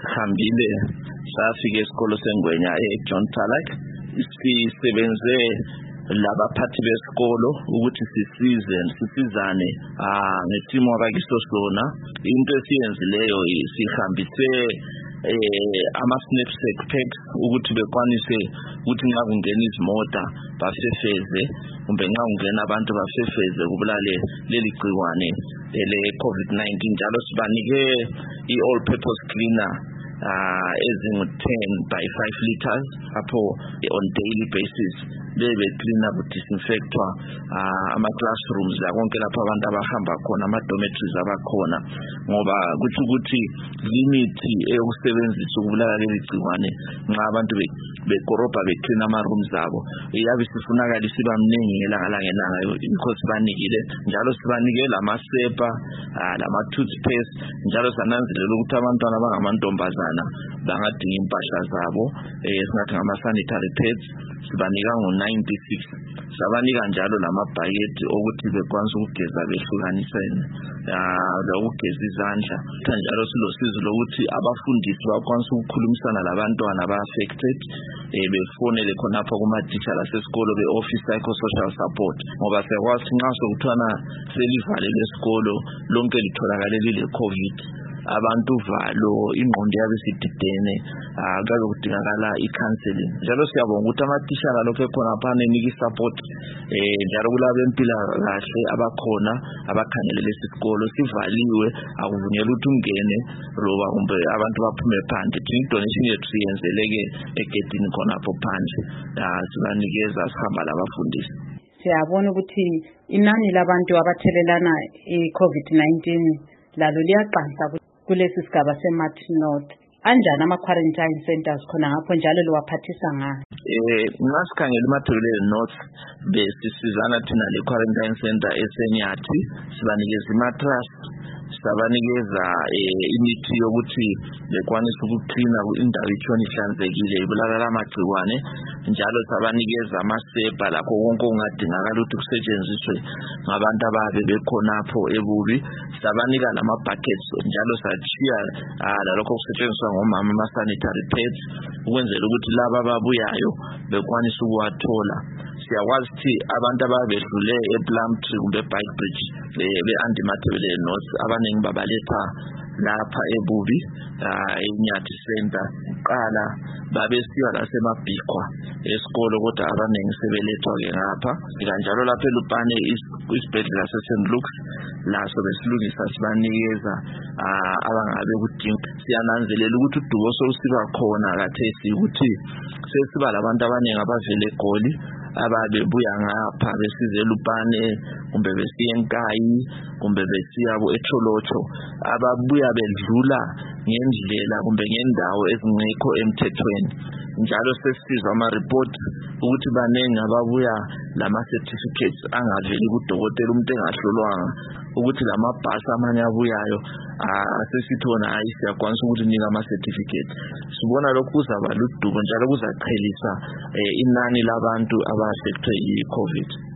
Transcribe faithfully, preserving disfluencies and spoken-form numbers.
sihambile safika esikolo seNgwenya eJohn Talak sisebenze labaphathi besikolo ukuthi sisize sisizane ah ngetimo abakiso sona. Into esiyenzileyo sihambise eh ama snapsack packs ukuthi bekwanise ukuthi nxa kungena izimota bafefeze kumbe nxa kungena abantu bafefeze kubulale leli gciwane ele COVID nineteen. Njalo sibanike i all purpose cleaner uh ezingu ten by five liters apho on daily basis bebe clean up disinfector uh, ama classrooms la konke lapha abantu abahamba khona ama dormitories abakhona, ngoba kuthi ukuthi limit eyokusebenzisa ukubulala leli gciwane nxa abantu bekorobha be clean ama rooms abo iyabe sifunakala siba mningi ngelanga langelanga because sibanikile njalo sibanike lamasepa uh, lama toothpaste njalo sananzelela ukuthi abantwana abangamantombazana bangadinga impahla zabo eh singathi ngama sanitary pads sibanika ngo ninety-six, sabanika njalo lamabhaketi okuthi bekwanisa ukugeza behlukanisene ah lokugeza izandla. Njalo silosizo lokuthi abafundisi bakwanisa ukukhulumisana labantwana aba affected eh befonele khonapho kuma teacher lasesikolo be office psychosocial support, ngoba sekwazi nxa sokuthana selivale lesikolo lonke litholakale lile COVID abantu valo ingqondo yabe sididene akabe kudingakala i-counseling. Njalo siyabonga ukuthi amatishara lokho khona phana niki support eh njalo kulabo empila kahle abakhona abakhangele lesikolo sivaliwe akuvunyela ukuthi ungene loba kumbe abantu baphume phandle. Donation yethu siyenzeleke egedini khona apho phandle sibanikeza sihamba labafundisi. Siyabona ukuthi inani labantu abathelelana i-COVID nineteen lalo liyaqansa kulesi sigaba seMarch North. Anjani ama quarantine centers khona ngapho njalo liwaphathisa ngayo? Eh ngasikhangela iMathebele North besisizana thina le quarantine center eSenyathi sibanikeza imattress, sabanikeza imithi yokuthi bekwanisa ukucleana indawo itshona ihlanzekile ibulala amagciwane, njalo sabanikeza amasepa lakho konke okungadingakala ukuthi kusetshenziswe ngabantu ababe bekhonapho ebubi, sabanika lama buckets njalo sachiya lalokho kusetshenziswa ngomama ama sanitary pads ukwenzela ukuthi laba ababuyayo bekwanisa ukuwathola. Siyakwazi ukuthi abantu ababedlule ePlumtree kumbe eBike Bridge be antimathebele North abaningi babaletha lapha ebubi eNyathi center qala babesiya lasemabhikwa esikolo kodwa abaningi sebelethwa ke ngapha. Kanjalo lapha eLupane isibhedlela seSaint Luke's laso besilungisa sibanikeza abangabe kudinga. Siyananzelela ukuthi udubo solusiba khona kathesi ukuthi sesiba labantu abaningi abavele eGoli ababebuya ngapha besize eLupane kumbe besiya eNkayi kumbe besiya eTholotsho ababuya bedlula ngendlela kumbe ngendawo ezingekho emthethweni. Njalo sesizwa ama report ukuthi banengi ababuya lama certificates angaveli kudokotela umuntu engahlolwanga ukuthi lama bus amanye abuyayo asesithona hayi siyakwanisa ukuthi nika ama certificates. Sibona lokhu kuzaba ludubo njalo kuzaqhelisa inani labantu aba affected yi COVID.